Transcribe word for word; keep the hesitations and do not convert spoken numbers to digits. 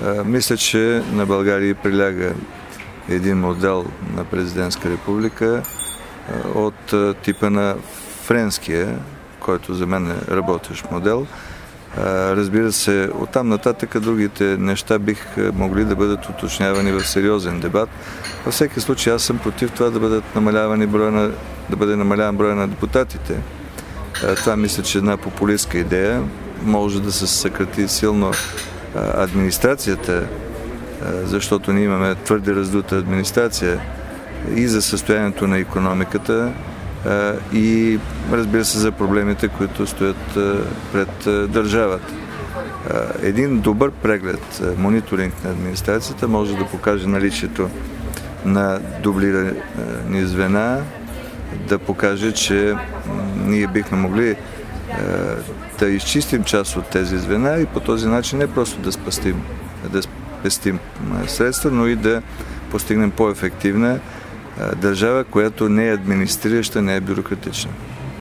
Мисля, че на България приляга един модел на президентска република от типа на френския, който за мен е работещ модел. Разбира се, оттам нататък другите неща бих могли да бъдат уточнявани в сериозен дебат. Във всеки случай аз съм против това да бъдат намалявани броя на, да бъде намаляван броя на депутатите. Това мисля, че една популистка идея. Може да се съкрати силно администрацията, защото ние имаме твърде раздута администрация и за състоянието на икономиката, и разбира се за проблемите, които стоят пред държавата. Един добър преглед, мониторинг на администрацията може да покаже наличието на дублирани звена, да покаже, че ние бихме могли да изчистим част от тези звена и по този начин не просто да спестим, да спестим средства, но и да постигнем по-ефективна държава, която не е администрираща, не е бюрократична.